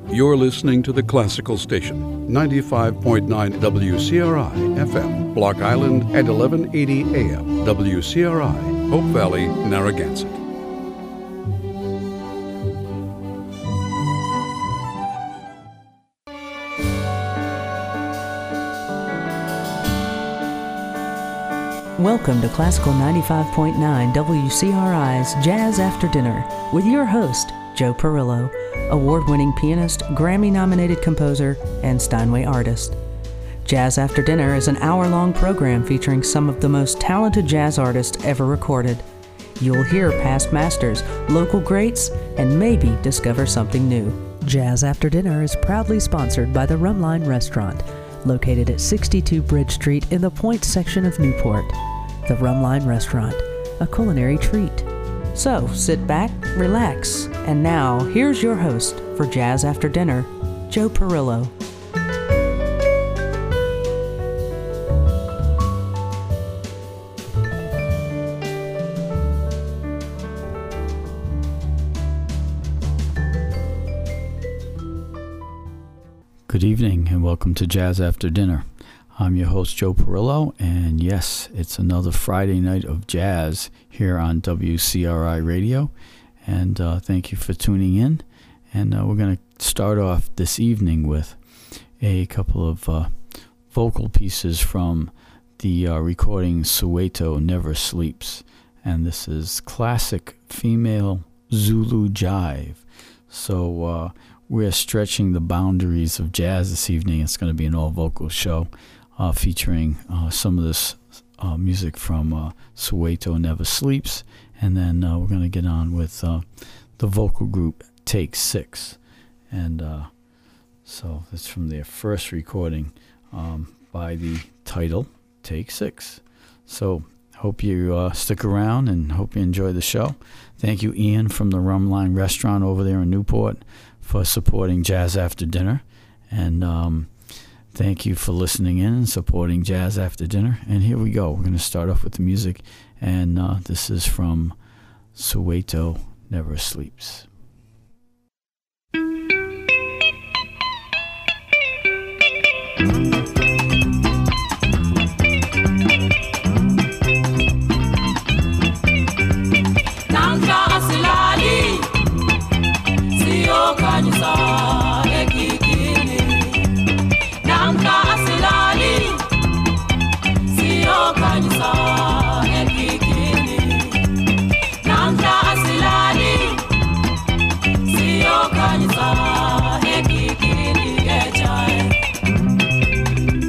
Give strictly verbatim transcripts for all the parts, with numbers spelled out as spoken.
You're listening to the Classical Station, ninety-five point nine W C R I F M, Block Island at eleven eighty A M, W C R I, Hope Valley, Narragansett. Welcome to Classical ninety-five point nine W C R I's Jazz After Dinner with your host, Joe Perillo, award-winning pianist, Grammy-nominated composer, and Steinway artist. Jazz After Dinner is an hour-long program featuring some of the most talented jazz artists ever recorded. You'll hear past masters, local greats, and maybe discover something new. Jazz After Dinner is proudly sponsored by the Rumline Restaurant, located at sixty-two Bridge Street in the Point section of Newport. The Rumline Restaurant, a culinary treat. So, sit back, relax, and now, here's your host for Jazz After Dinner, Joe Perillo. Good evening, and welcome to Jazz After Dinner. I'm your host, Joe Perillo, and yes, it's another Friday night of jazz here on W C R I Radio, and uh, thank you for tuning in. And uh, we're going to start off this evening with a couple of uh, vocal pieces from the uh, recording Soweto Never Sleeps, and this is classic female Zulu jive. So uh, we're stretching the boundaries of jazz this evening. It's going to be an all-vocal show. Uh, featuring uh, some of this uh, music from uh, Soweto Never Sleeps, and then uh, we're going to get on with uh, the vocal group Take Six, and uh, so it's from their first recording um, by the title Take Six. So hope you uh, stick around and hope you enjoy the show. Thank you, Ian, from the Rumline Restaurant over there in Newport, for supporting Jazz After Dinner, and um, thank you for listening in and supporting Jazz After Dinner. And here we go. We're going to start off with the music. And uh, this is from Soweto Never Sleeps. Kanyisa, ekikini, echai.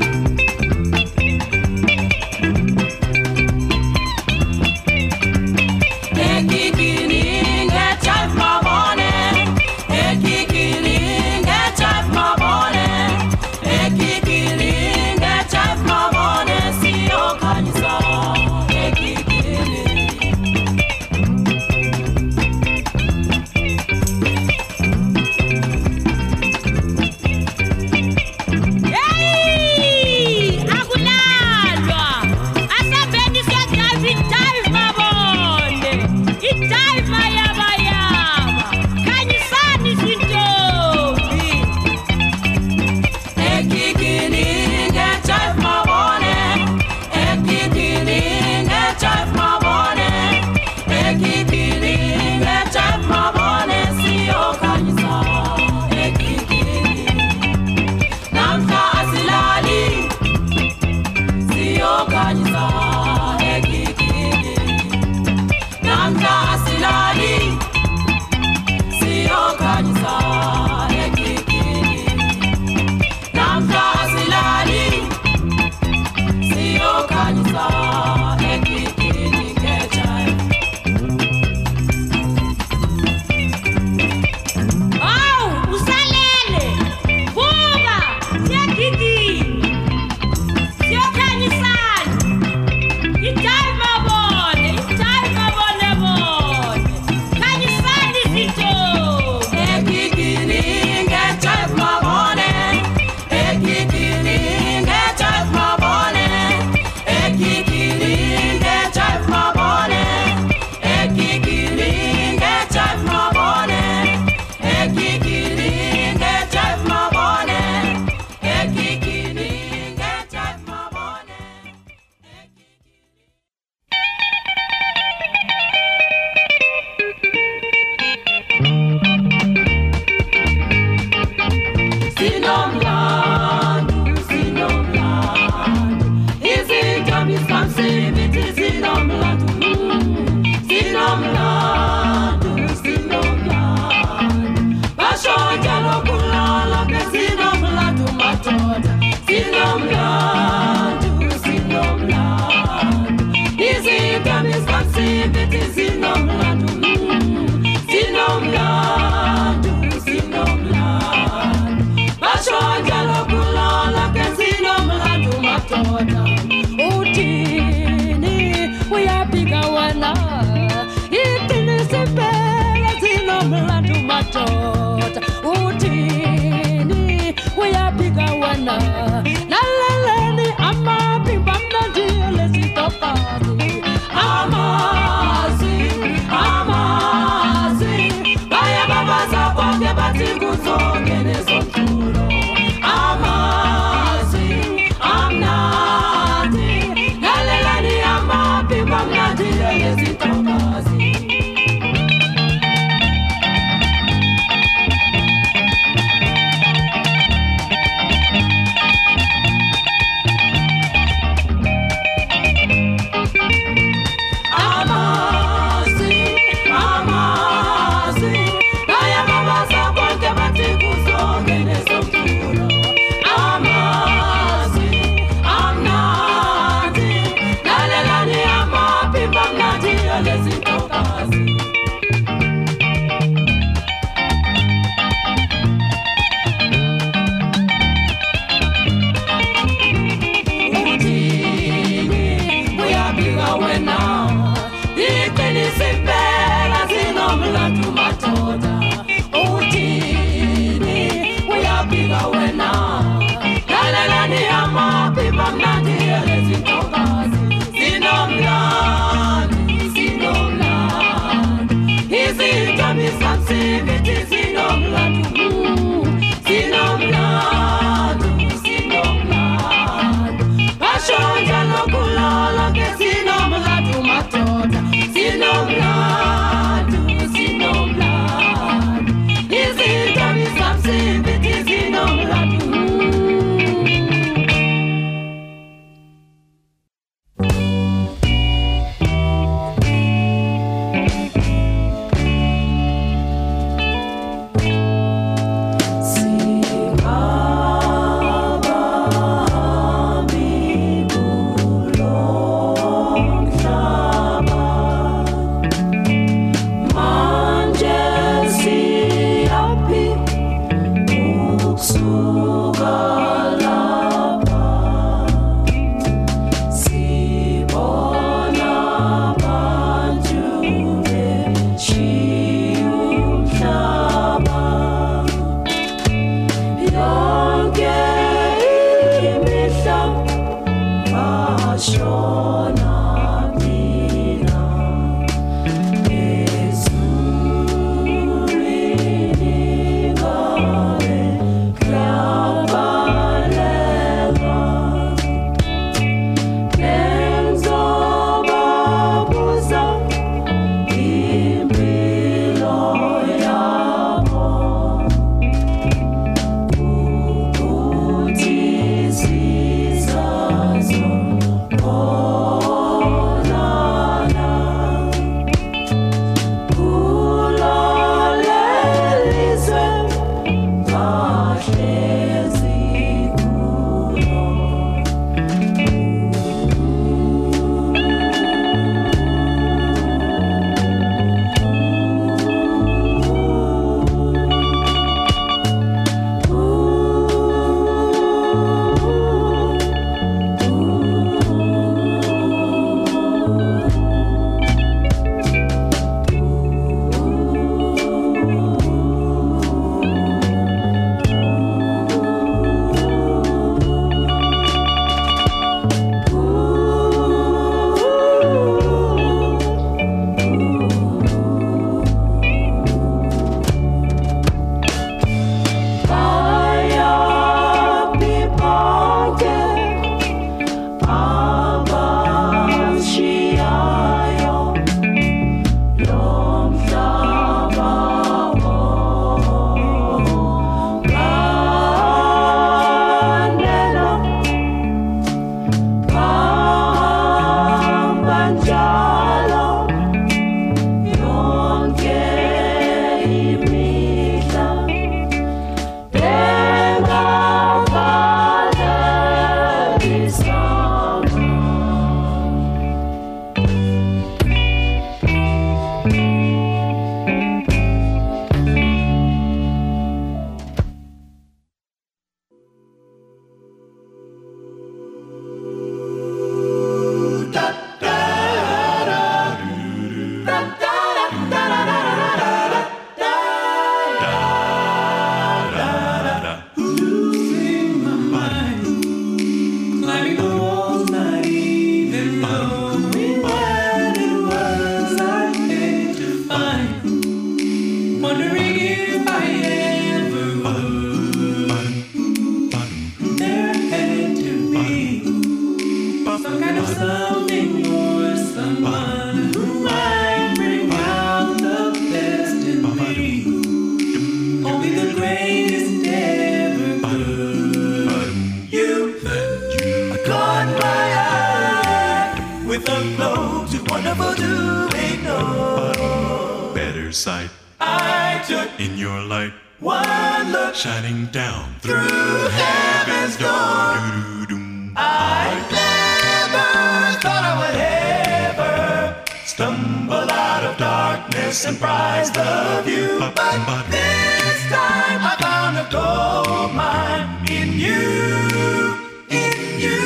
wondering if I ever would. There had to be some kind of something or someone who might bring out the best in me. Only the greatest ever could. You caught my eye with a glow too wonderful to ignore. Better sight I took in your light, one look shining down through heaven's door. Doo-doo-doom. I never thought I would ever stumble out of darkness and prize the view. But this time I found a gold mine in you, in you.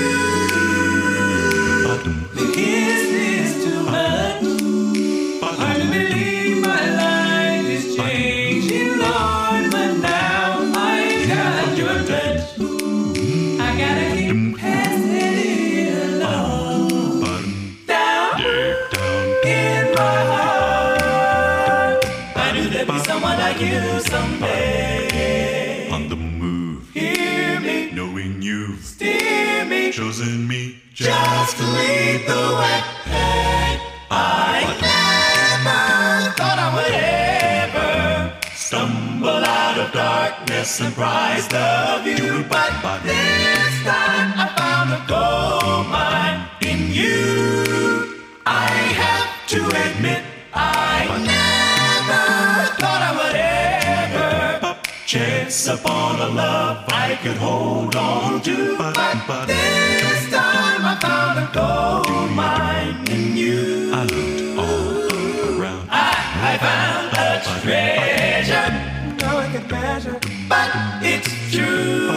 Is this too much? Hard to believe my life is changing, Lord, but now I got your touch. I gotta keep passing it along. Down in my heart, I knew there'd be someone like you someday. On the move, Hear me, knowing you've steer me, chosen me just to lead the way. I never thought I would ever stumble out of darkness and prize the view. But this time I found a gold mine in you. I have to admit I never thought I would ever chance upon a love I could hold on to. But this time I found a gold mine in you. I looked all around. I, I found a treasure, no one can measure, but it's true.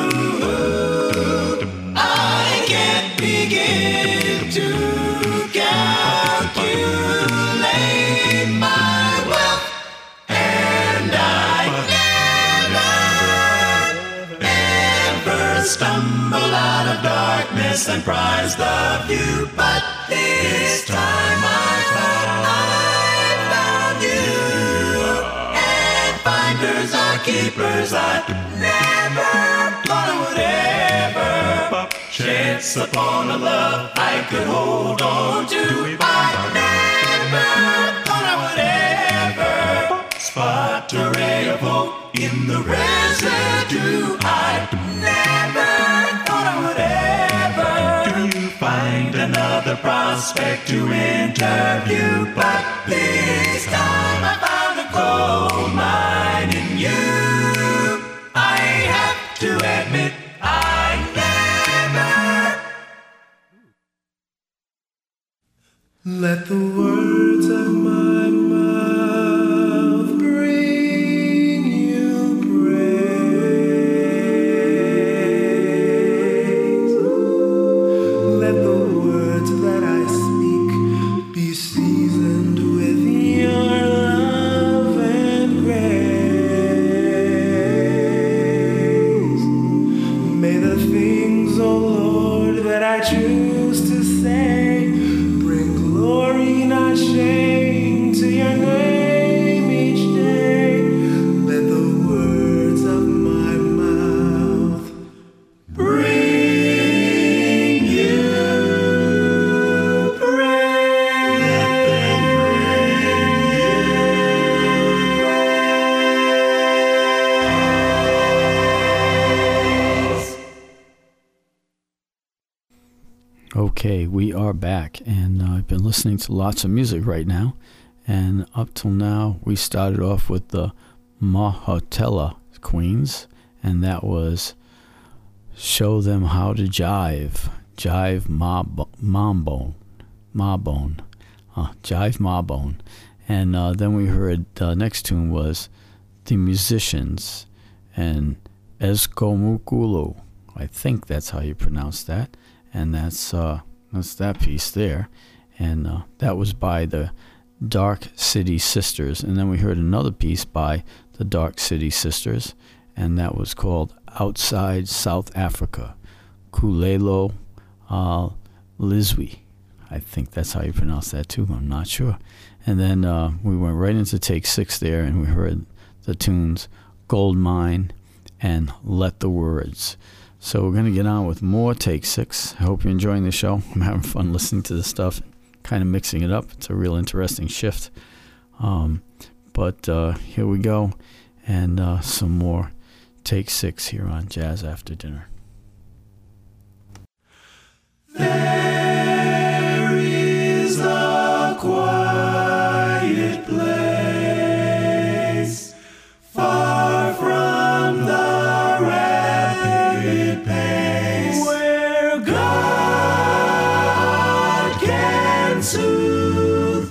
I can't begin to calculate my wealth, and I never, ever stumble out of darkness and prize the view. But this time I found, I found you, and finders are keepers. I never thought I would ever chance upon a love I could hold on to. I never thought I would ever spot a ray of hope in the residue. I never thought I would ever find another prospect to interview. But this time I found a gold mine in you. I have to admit I never let the words of my mouth bring you praise. Let the words that I speak be seasoned with your love and grace. May the things, oh Lord, that I choose to say bring glory, not shame, to your name each day. Let the words of my mouth bring you praise. Let them bring you praise. Okay, we are back, and uh, I've been listening to lots of music right now, and up till now, we started off with the Mahotella Queens, and that was Show Them How to Jive, Jive Mob- Mambone, Mabone, uh, Jive Mabone, and uh, then we heard the next tune was The Musicians, and Eskomukulu, I think that's how you pronounce that. And that's uh, that's that piece there, and uh, that was by the Dark City Sisters. And then we heard another piece by the Dark City Sisters, and that was called Outside South Africa, Kulelo uh, Lizwi. I think that's how you pronounce that too. I'm not sure. And then uh, we went right into take six there, and we heard the tunes Gold Mine and Let the Words. So we're going to get on with more Take Six. I hope you're enjoying the show. I'm having fun listening to this stuff, kind of mixing it up. It's a real interesting shift. Um, but uh, here we go, and uh, some more Take Six here on Jazz After Dinner. There is a quiet place far from the rapid pace where God can soothe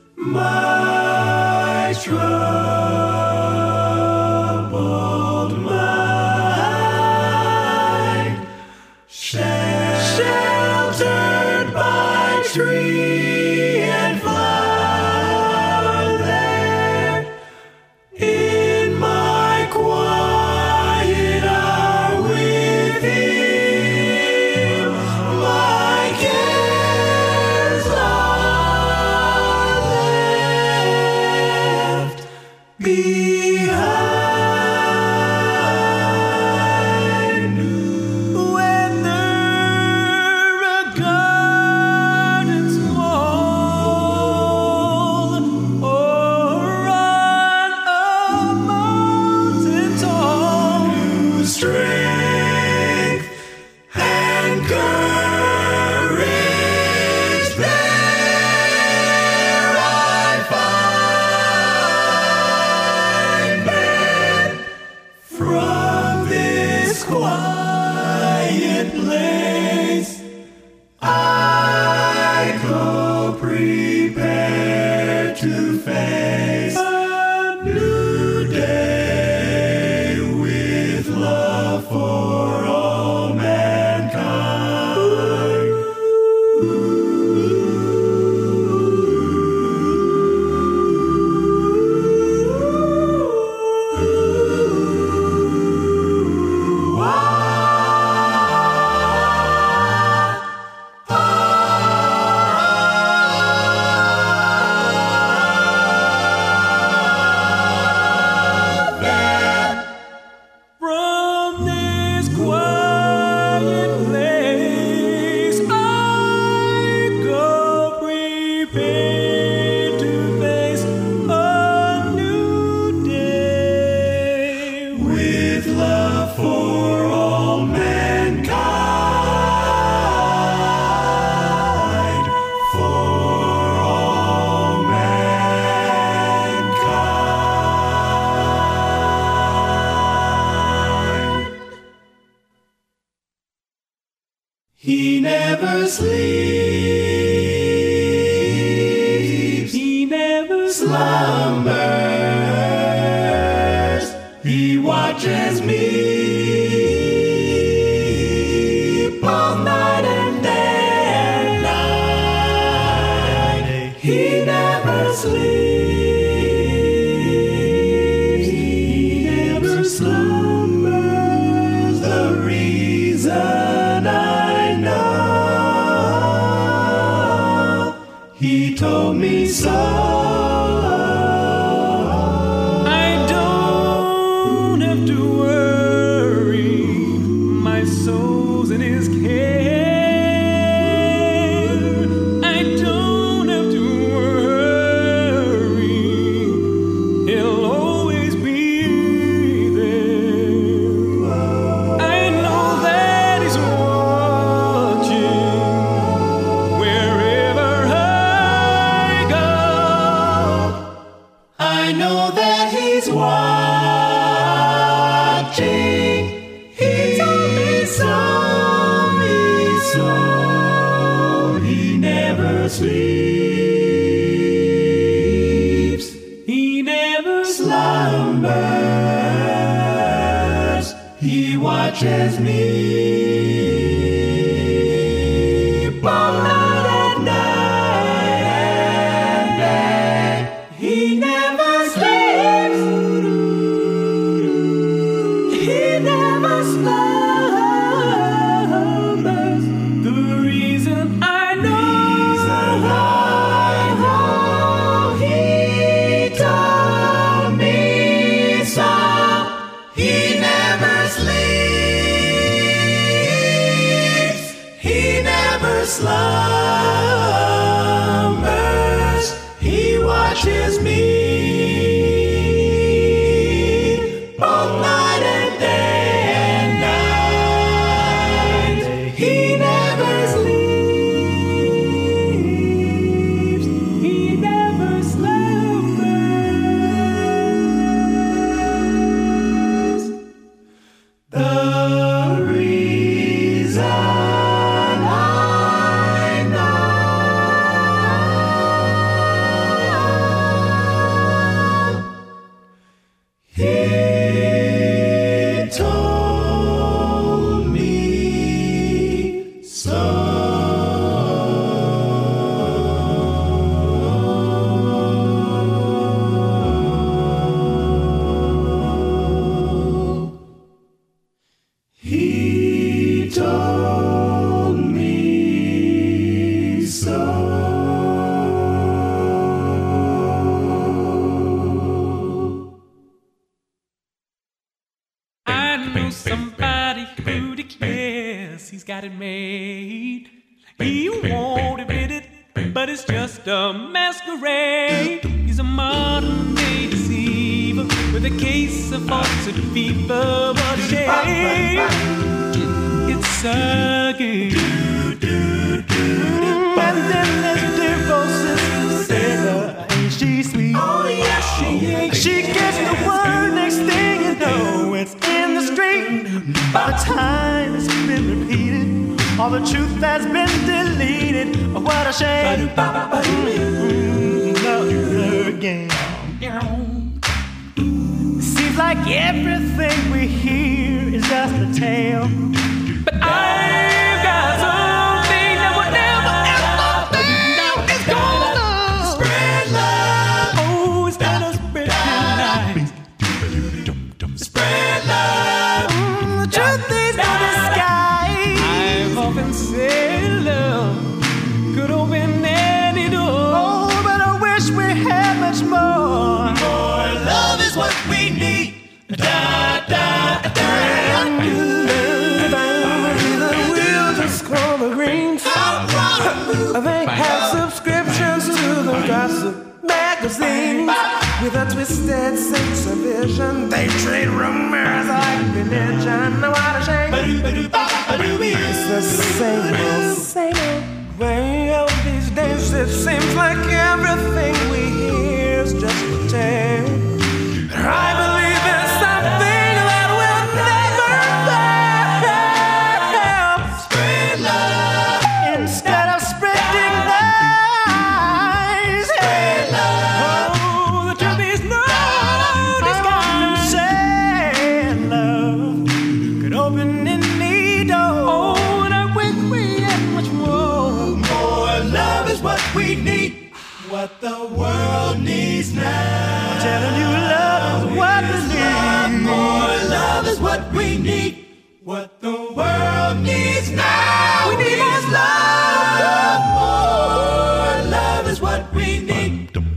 my troubled mind. Sheltered by tree and flower there, in my quiet hour with Him, my cares are left behind. He never sleeps, He never slumbers, He watches me all night and day and night. He never sleeps, He never slumbers, the reason I know, He told me so. I don't have to worry, my soul's in His care. I don't have to worry, He'll always be there. I know that He's watching wherever I go. I know that He's watching. He told me so, me so. He never sleeps, He never slumbers, He watches me all night and night and day. He never sleeps, He never slumbers. The reason I know, He told me He told me so. He told me so. I know somebody who declares he's got it made. He won't admit it, but it's just a masquerade. He's a modern day deceiver with a case of falsehood fever. What a shame, it's a game. And then there's Devosis, Sarah, ain't she sweet? Oh yes, she ain't. She gets the word, next thing you know, it's in the street. By the time it's been repeated, all the truth has been deleted. Oh, what a shame. Mm, love her again. Seems like everything we hear is just a tale. But I've got something that would never ever fail. It's gonna spread love. Oh, instead of spreading lies, spread love. Mm, the truth is no disguise. I've often said love could open any door. Oh, but I wish we had much more. More love is what we need. Da da da. They have subscriptions to the gossip magazines with a twisted sense of vision. They treat rumors like religion. What a shame. It's the same old, same old way of these days. It seems like everything we hear is just a tale. I believe in something that will never fail. Spread love instead of spreading lies. Spread love. Oh, the truth is no disguise. Said love could open any door. Oh, and I wish we had much more. More love is what we need. What the world needs now. I'm telling you, love is what we need. More love is what we need. What the world needs now. We need more love. More love is what we need.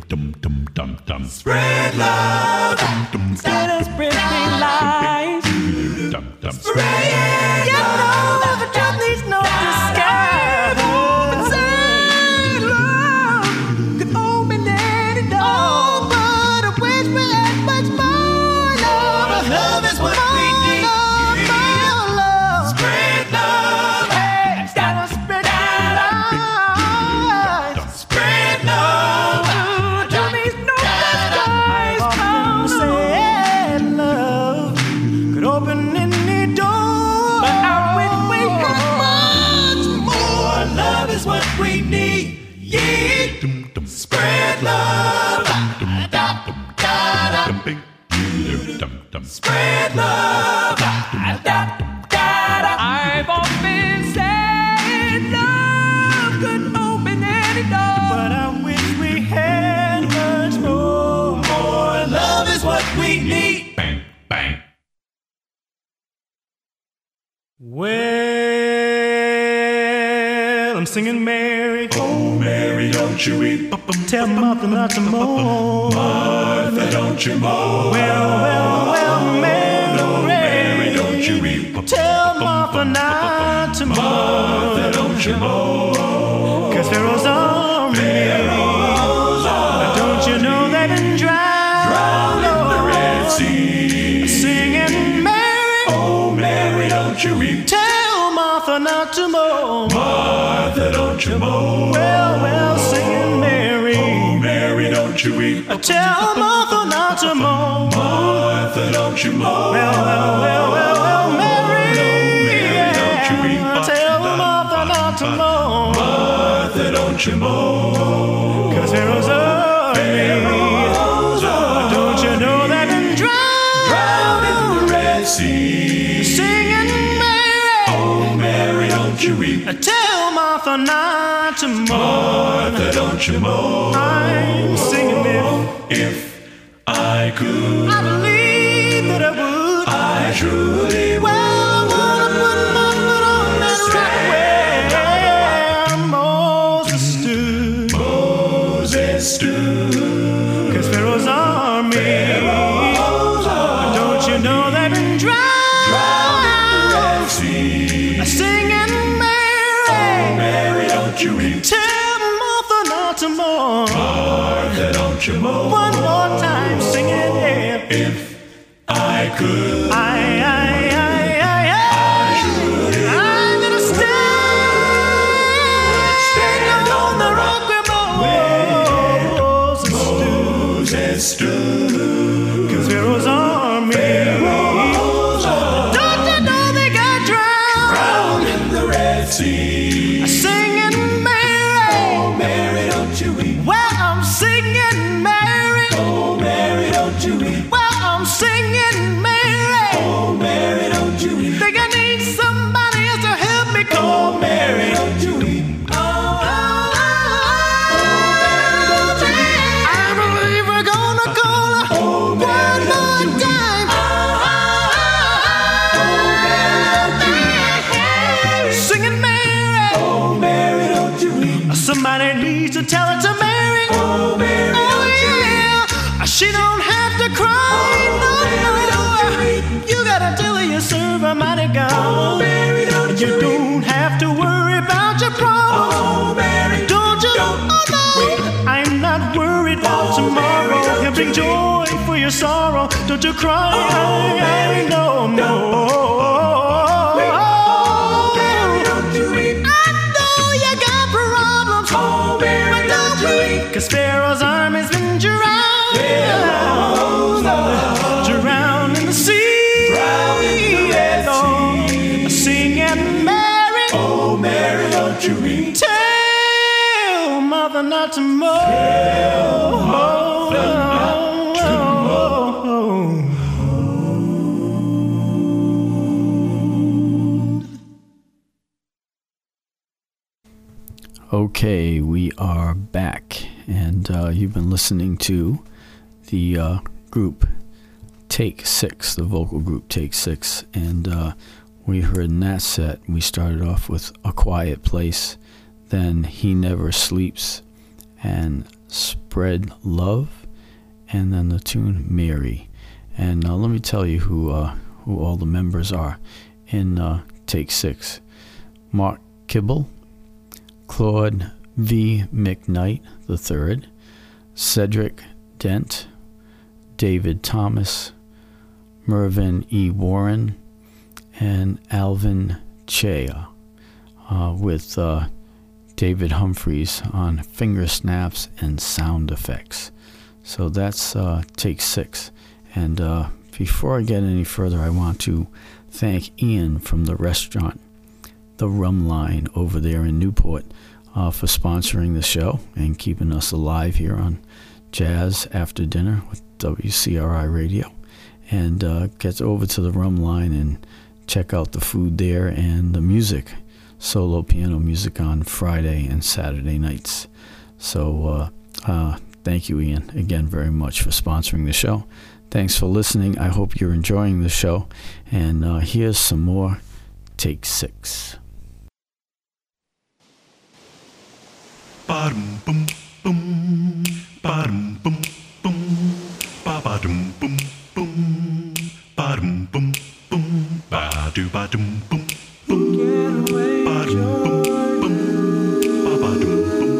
Spread love instead of spreading lies. Spread you know that the truth needs no disguise. But say love could open any door. But I wish we had much more love. Love is what we need. More love. Spread love instead of spreading lies. Spread love. The truth needs no disguise. Oh, said love could open any door. But I wish we had much more. Love is what we need. Yeah. Spread love. Spread love. I've often said love could open any door. But I wish we had much more. More love is what we need. Bang, bang. Well, I'm singing Mary. Oh, Mary, don't you weep. Tell Martha not to mourn. Martha, don't you mourn. Well, well, well, Mary. No, Mary, don't you weep. Tell Martha not to mourn. Martha, don't you mourn. Cause Pharaoh's army. Pharaoh's army. Don't you know they've been drowned? Drowned in the Red Sea. Singing Mary. Oh, Mary, don't you weep. Tell Martha not to mourn. Martha, don't you mourn. Well, well, singing Mary. Oh, Mary, don't you weep. Tell Martha not to mourn. Martha, don't you mourn. Well, well, well, well, well, Mary. No, Mary, don't you weep. Tell Martha not to mourn. Martha, don't you mourn. Cause Pharaoh's army. Pharaoh's army. Don't you know they've been drowned? Tell Martha not to mourn. Martha, don't you mourn. I'm singing it. If I could, I believe that I would. I truly Well, I wanna put my foot on that rock where Moses stood. Moses stood. 'Cause Pharaoh's army, Pharaoh's army, don't you know they've been drowned? Red Sea. Singing Mary, Mary, don't you weep. tell Martha not to mourn. Martha, don't you mourn. One more time, sing it. If I could, I, I, I, I, I, I'm gonna stand, stand on the rock where Moses Moses stood. 'Cause Pharaoh's army, Pharaoh's army, don't you know they got drowned? drowned in the Red Sea. Singing Mary, Mary, don't you weep. well I'm singing Mary, Oh, Mary, don't you weep. well I'm singing Mary. Oh, Mary, don't you weep. Think I need somebody else to help me Oh, call Mary, don't you weep. I believe we're gonna call her Oh, Mary, one more time. Singing Mary. Oh, Mary, don't you weep. Somebody needs to tell it to Mary. Oh, Mary, Oh, don't you weep. yeah. She don't have to cry. No, Mary, don't you no. weep. You gotta tell her you serve a mighty God. Oh, Mary, don't You you weep. don't have to worry about your problems. Oh, Mary, Don't you? don't Oh, no. weep. I'm not worried about Oh, tomorrow. Mary, don't He'll bring you joy for your sorrow. Don't you cry. Oh, Mary, no, no. Mary, don't you weep. I know you got problems. Oh, Mary, but don't you weep. 'Cause Pharaoh's army's been drowned. Pharaoh's army, Drowned in the sea. drowned in the Red Sea. Singing Mary. Oh, Mary, don't you weep. Tell mother not to mourn. Okay, we are back, and uh, you've been listening to the uh, group Take Six, the vocal group Take Six, and uh, we heard in that set, we started off with A Quiet Place, then He Never Sleeps, and Spread Love, and then the tune Mary. And uh, let me tell you who uh, who all the members are in uh, Take Six. Mark Kibble, Claude V. McKnight the third, Cedric Dent, David Thomas, Mervyn E. Warren, and Alvin Chea, uh, with uh, David Humphreys on finger snaps and sound effects. So that's uh, Take Six. And uh, before I get any further, I want to thank Ian from the restaurant The Rum Line over there in Newport uh, for sponsoring the show and keeping us alive here on Jazz After Dinner with W C R I Radio. And uh, get over to the Rum Line and check out the food there and the music, solo piano music on Friday and Saturday nights. So uh, uh, thank you, Ian, again very much for sponsoring the show. Thanks for listening. I hope you're enjoying the show. And uh, here's some more Take Six. Ba-dum bum bum, ba-dum bum bum, ba-ba-dum bum bum, ba-dum bum bum, ba-do ba-dum bum bum, ba-dum bum bum, ba-ba-dum bum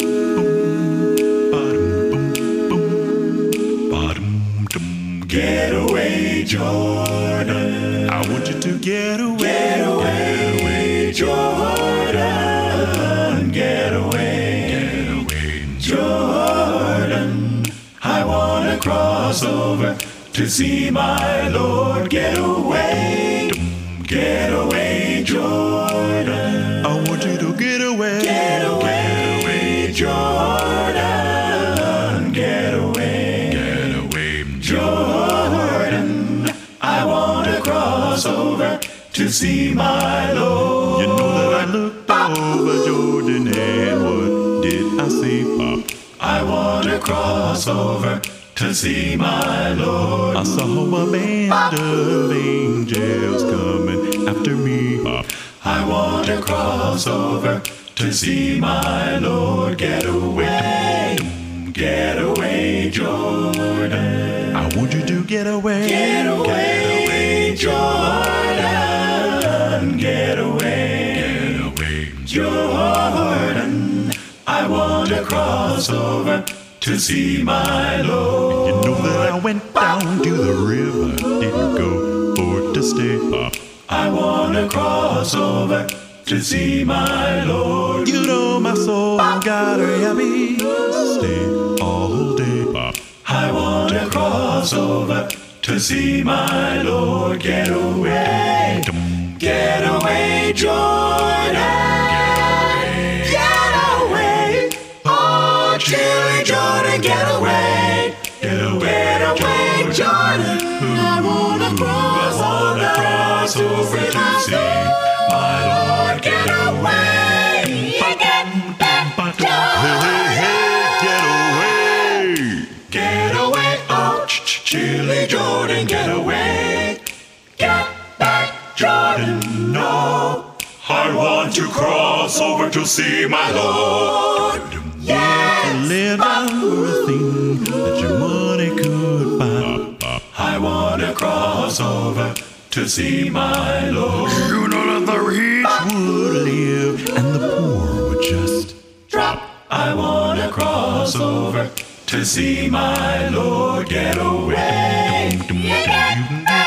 bum, ba-dum bum bum, ba-dum dum. Get away, Jordan. I want you to get away, get away, Jordan. Get away, get away, Jordan. I wanna cross over to see my Lord. Get away, get away, Jordan. I want you to get away, get away, Jordan. Get away, get away, Jordan. I wanna cross over to see my Lord. You know that I look back over Jordan, and what did I see, Pop? I wanna cross over to see my Lord. I saw a band of angels coming after me, Pop. I wanna cross over to see my Lord. Get away, get away, Jordan. I want you to get away, get away, Jordan. Get away, get away, Jordan. I wanna cross over to see my Lord. You know that I went down to the river, didn't go for to stay up. I wanna cross over to see my Lord. You know my soul got a happy stay all day. I wanna cross over to see my Lord. Get away, get away, Jordan. Get away, oh chilly Jordan. Get away, get away, get away, Jordan. I wanna cross over to see my Lord. Get away, get back, Jordan. Get away, get away, oh chilly Jordan. Get away, get back, Jordan. No, I want to cross over to see my Lord. Yes, live everything that your money could buy. I wanna cross over to see my Lord. You know that the rich would live and the poor would just drop. I wanna cross over to see my Lord. Get away, get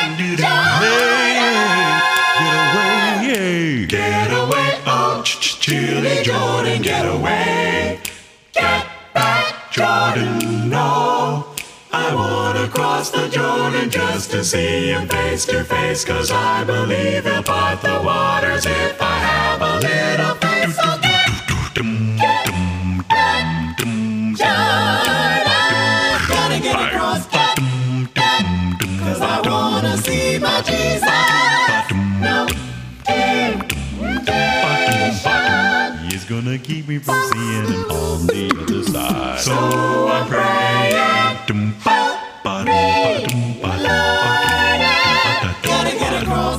away, get away, oh chilly Jordan. Get away, get back, Jordan. No, I wanna cross the Jordan just to see him face to face, 'cause I believe he'll part the waters if I have a little faith. So get, get, Jordan, gotta get across, get, get, 'cause I wanna see my Jesus. No, he's gonna keep me from seeing him on the other side. So I'm praying, gotta get across,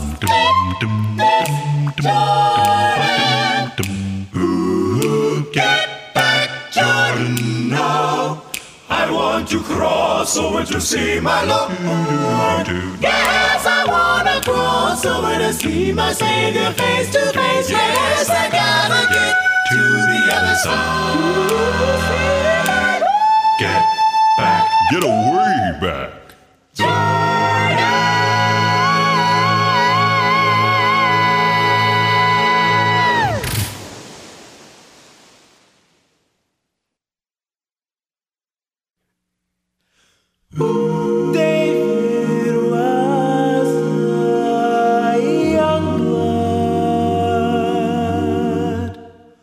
Jordan. Ooh, get back, Jordan. No, I want to cross over to see my Lord. Yes, I wanna cross over to see my Savior face to face. Yes, I gotta get to the other side. Get back, get away back, Jordan. David was a young lad.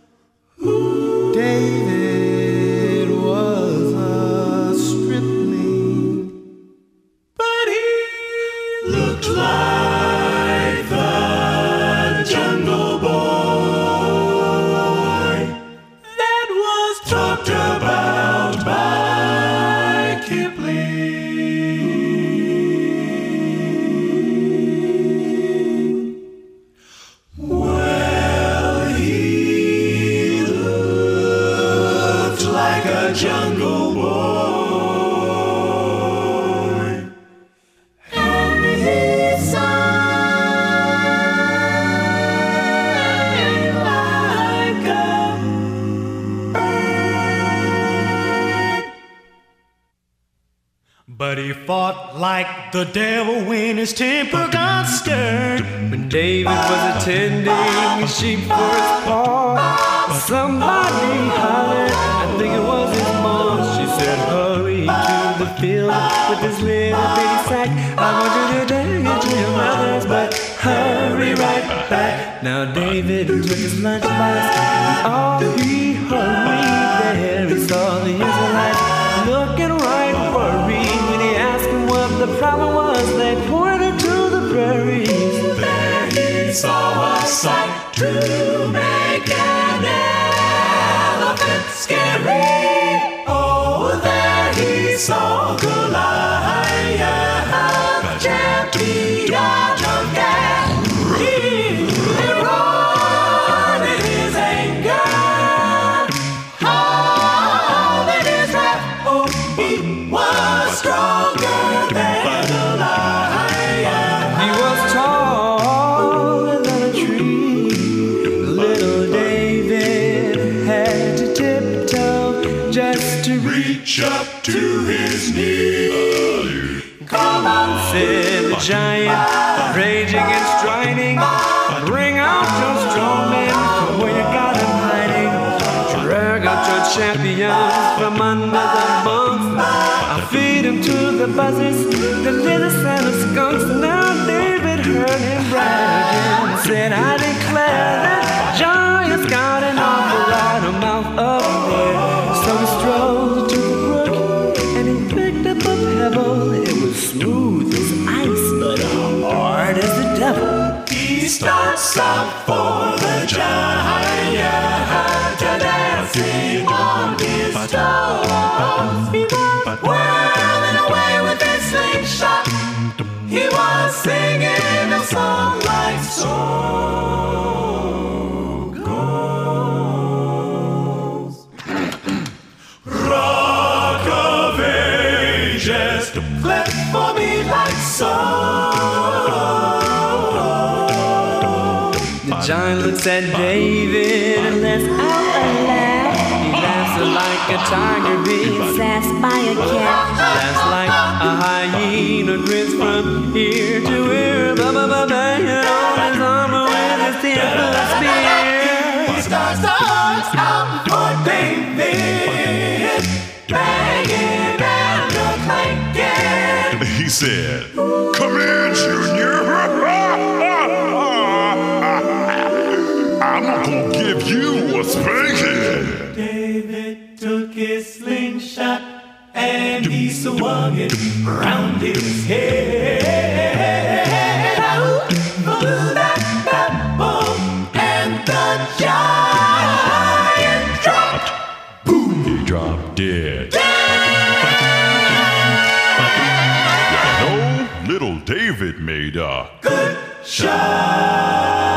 David was a stripling, but he looked like the Jungle Boy that was talked about by Kipling. Well, he looked like a jungle boy, and he sang like a bird. But he fought like the devil when his temper got stirred. When David was attending sheep for his paw, somebody hollered, I think it was his mom. She said, hurry to the field with this little bitty sack. I want you to take it to your mother's, but hurry right back. Now David took his lunchbox, and all he hurried there, he saw the Israelites looking right worried. When he asked him what the problem was, they pointed to the prairies. There he saw a sight to make it Mary. Oh, there he saw Goliath, champion of Gath. He roared in his anger, howled in his wrath. Oh, he was stronger than Goliath. He was taller than a tree. Little David had to tiptoe just to Reach up to his knee. Come on, said the giant, raging and striding. Bring out your strong men from where you got them hiding. Drag out your champions from under the bunks. I'll feed them to the buzzards, the little son of skunks. Now David heard him bragging and said, I declare that giant's got an awful lot of mouth up there. So he strolled to the brook and he picked up a pebble. It was smooth as ice, but hard as the devil. he starts out for the giant, dancing on his toes. He was whirling away with his slingshot. He was singing a song like so goes. Rock of Ages, flip for me like so. The giant looks at David and lets out a laugh. He laughs like a tiger being sassed by a cat. Laughs like a hyena, grins from ear to ear. Blah, blah, blah, banging on his armor with his ten-foot spear. He starts to hunt out for David, banging and a clanking. He said, "Come here, Junior. I'm gonna give you a spanking." David took his slingshot and he swung it round his head. Out flew that pebble and the giant dropped. He dropped dead. No, little David made a Good shot.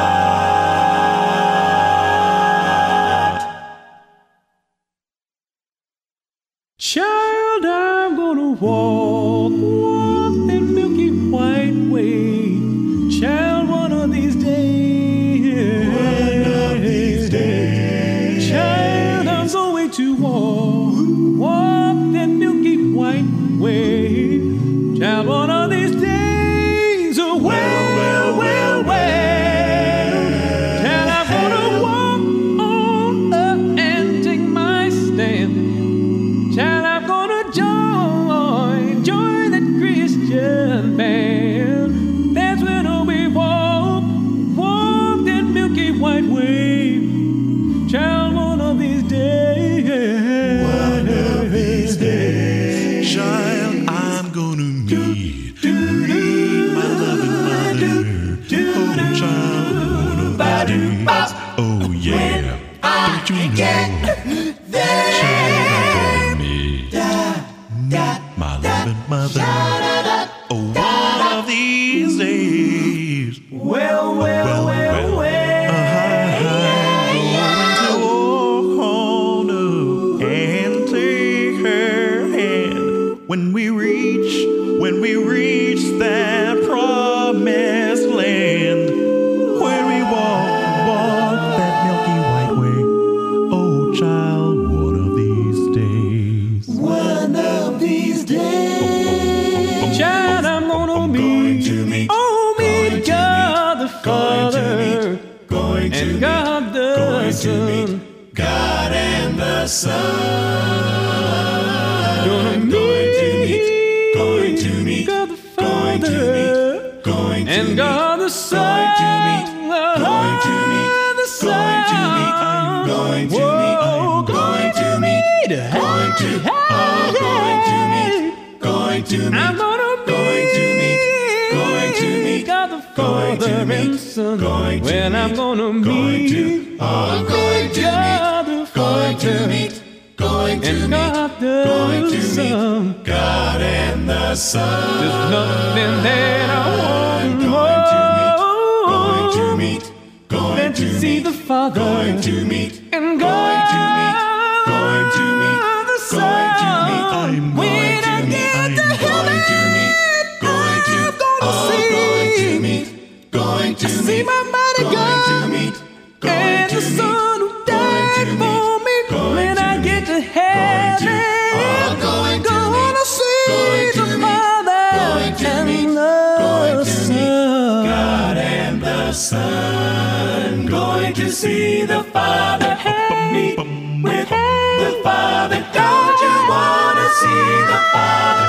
Child, I'm gonna walk, walk that milky white way. Child, one of these days. One of these days. Child, I'm going to walk, walk that milky white way. Child, one of these days. Oh, well, well, well, well. Child, I'm gonna walk on up and take my stand. Child, I'm gonna join, join that Christian band. That's when we walk, walk that milky white way. Child, one of these days. One of these days. child I'm gonna meet. Meet my loving mother. Oh, child, one of these days. Oh, yeah. Don't you know? Child, I'm gonna meet. Meet my loving mother. Oh, one of these days. Well, well, well, well. I'm going to walk on up and take her hand when we reach, when we reach that promised land. When we walk, walk that milky white way. Oh, child, one of these days. One of these days. Child, I'm gonna meet, to meet, oh, going meet to God the going to Father Going to and meet, God the going to Son. meet God and the Son. Gonna Going to meet, going to meet meet, God the going to Father meet, going to and meet, God the Son. going to meet, going to meet, the going to meet, Son. going to Whoa, meet, going to meet, going to, oh, going to meet, going to meet, I'm gonna going to meet, going to meet, God the going to Father meet, and Son. going to When I'm meet, gonna going meet to, oh, going to God the meet, going to Father meet, going going to and meet, God the going to Son. meet God and the Son. There's nothing that I want Going to meet, going more to meet, going than to to see meet, the Father going to meet, and going to meet, God going to meet, the going to Son. meet, I'm When going I to meet, get I'm to going to meet, going to, I'm gonna oh, see. going to meet, going to I see meet, my mighty going God to meet, going and to the meet, Son who going died to meet, for me. going When to I meet, get to going to, heaven, oh, going to gonna meet, see going to the meet, Father going to and meet, the going to meet Son. God and the Son. Going to see the Father, meet with the Father. Don't you wanna see the Father?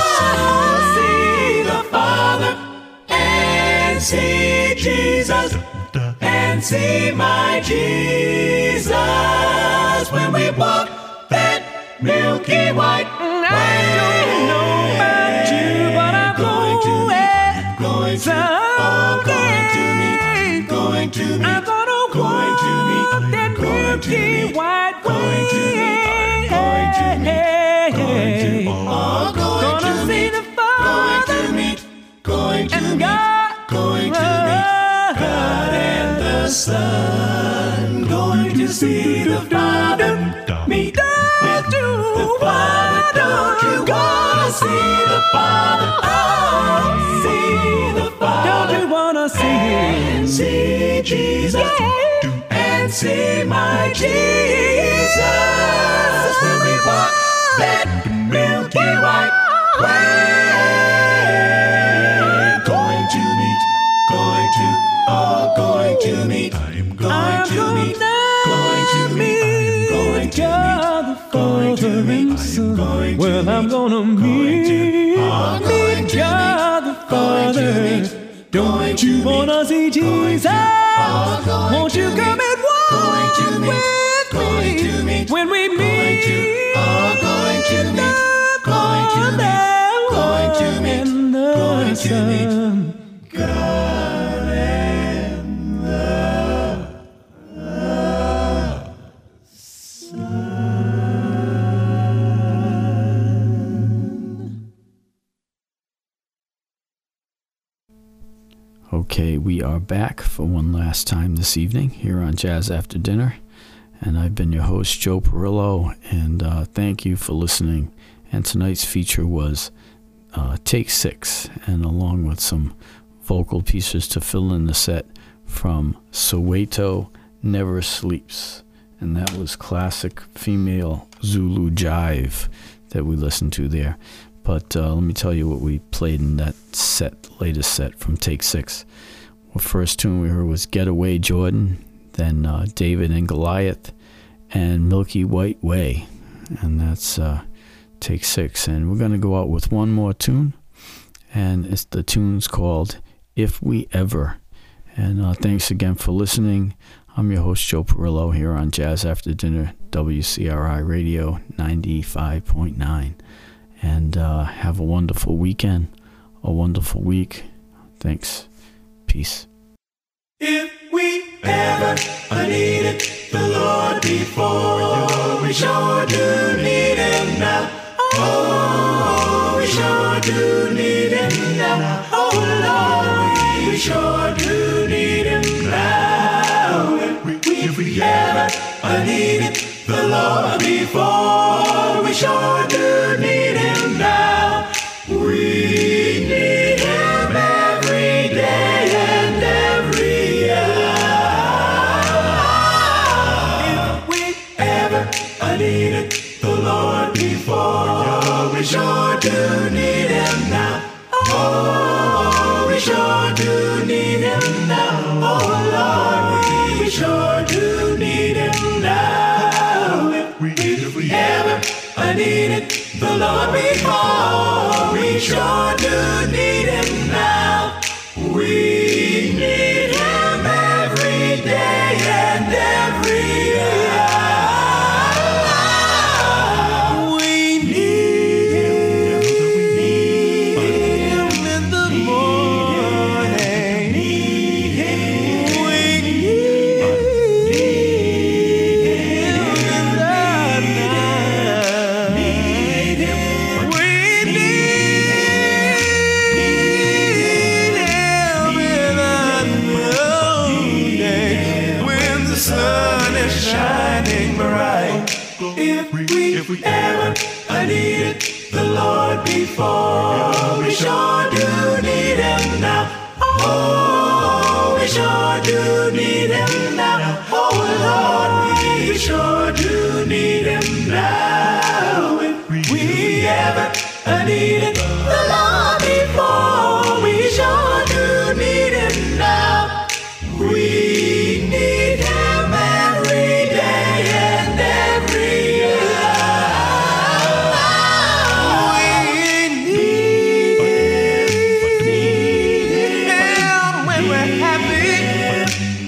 See the Father and see Jesus and see my Jesus when we walk that milky white way. I don't know about you, but I'm Going to going. meet, going to, oh, going to meet, going to meet, I'm gonna going to meet, walk that going to milky meet, white going to meet, going to meet, going to, oh, going Gonna to see meet, the going Father to meet, going to and meet, God. going to meet, God and the Son. Going to see the Father, meet with the Father. Don't you wanna see the Father? Oh, see the Father. Don't you wanna see him? See Jesus and see my Jesus when we walk that milky white way. Going to meet, going to, oh, going to meet, I'm going to meet, going to meet, going to God the meet, going to Father meet, and Son. going to Well, I'm meet, gonna going to, meet, oh, going meet to God the meet, going to Father. meet, going Don't you to wanna meet, see going Jesus? to, oh, going Won't you to come meet, and walk going to meet, with going me to meet, when we going meet? to, oh, going to meet, going to meet, going to meet, and the going to meet, Son. God and the Okay, we are back for one last time this evening here on Jazz After Dinner. And I've been your host, Joe Perillo, and uh, thank you for listening. And tonight's feature was uh, Take Six, and along with some vocal pieces to fill in the set from Soweto Never Sleeps. And that was classic female Zulu jive that we listened to there. But uh, let me tell you what we played in that set, latest set from Take Six. The first tune we heard was Get Away Jordan, then uh, David and Goliath, and Milky White Way. And that's uh, Take Six. And we're going to go out with one more tune, and it's the tune's called If We Ever. And uh, thanks again for listening. I'm your host, Joe Perillo, here on Jazz After Dinner, W C R I Radio ninety-five point nine. And uh, have a wonderful weekend, a wonderful week. Thanks. Peace. If we ever needed the Lord before, we sure do need Him now. Oh, we sure do need Him now. Oh, Lord, we sure do need Him now. If we ever needed the Lord before, we sure do need Him now. We need Him every day and every hour. If we ever needed the Lord before, we sure do need Him now. Oh, we sure do need Him now. Oh, Lord, we sure do need Him now. If we ever needed the Lord before, we sure do need Him now. We need Him every day and every hour. We need Him. We need Him in the morning. Need Him. We need Him in the night. sure do need him now. Oh Lord, we sure do need him now. If we ever needed the Lord before, we sure do need him now. We need him every day and every hour. We need him, need him when we're happy.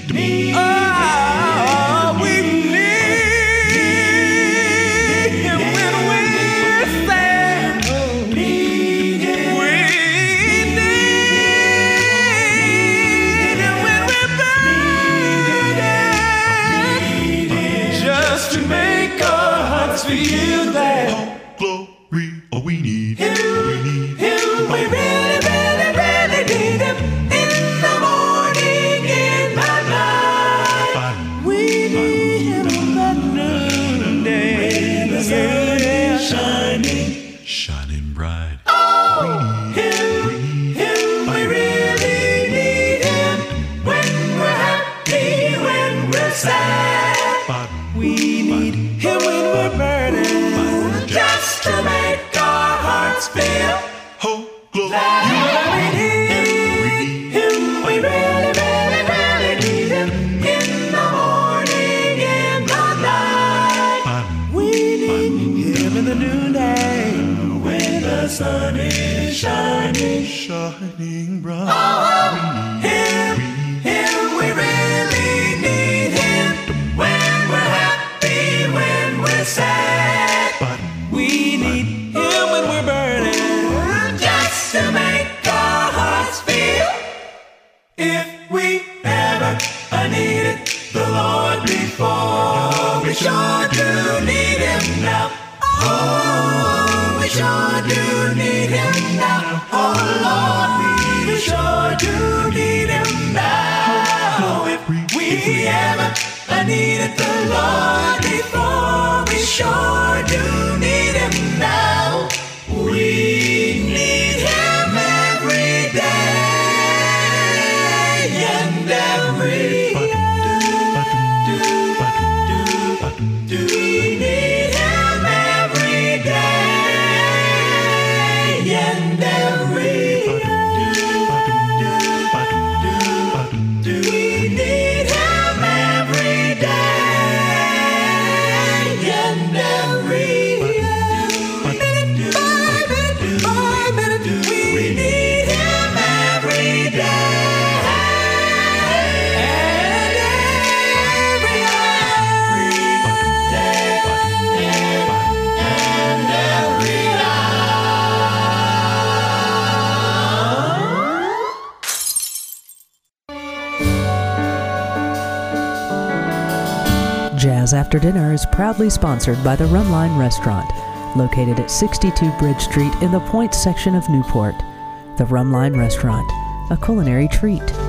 Oh, we need him when we're sad. We need him when we're burning, just to make our hearts feel that Glory, oh, we need him, oh, we need him, we really, really, really need him in the morning, in the night. We need him in the noonday, when the sun is shining. shining bright. Oh, him, him, we really need him when we're happy, when we're sad. We need him when we're burning, just to make our hearts feel Oh, glory, that we need him. We really, really, really need him in the morning, in the night. We need him in the noonday, when the sun is shining. shining bright. Oh, him, him, we really need him when we're happy, when we're sad. We need him when we're burning, just to make our hearts feel. If we ever needed the Lord before, we sure do need him now. Oh, we sure do need him now. Oh Lord, we sure do need him now. If we ever needed the Lord before, we sure do need him now. We need him every day and every hour. We need him every day and every hour. We need him every day and every hour. Minute by minute by minute, we need him every day and every hour. And every Jazz After Dinner is proudly sponsored by the Rumline Restaurant, located at sixty-two Bridge Street in the Point section of Newport. The Rumline Restaurant, a culinary treat.